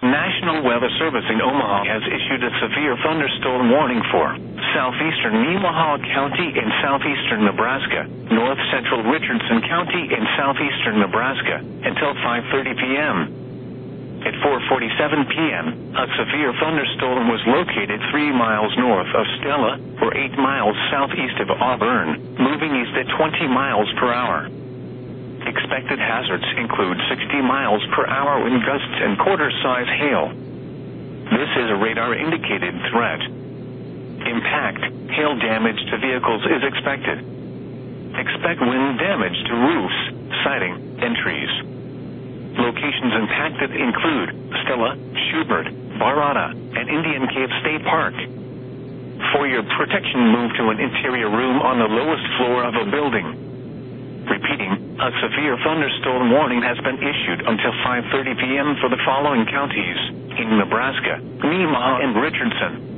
National Weather Service in Omaha has issued a severe thunderstorm warning for southeastern Nemaha County in southeastern Nebraska, north central Richardson County in southeastern Nebraska, until 5:30 p.m. At 4:47 p.m., a severe thunderstorm was located 3 miles north of Stella, or 8 miles southeast of Auburn, moving east at 20 miles per hour. Expected hazards include 60 miles per hour wind gusts and quarter-size hail. This is a radar-indicated threat. Impact, hail damage to vehicles is expected. Expect wind damage to roofs, siding, and trees. Locations impacted include Stella, Schubert, Barada, and Indian Cave State Park. For your protection, move to an interior room on the lowest floor of a building. Repeating, a severe thunderstorm warning has been issued until 5:30 p.m. for the following counties in Nebraska: Nemaha and Richardson.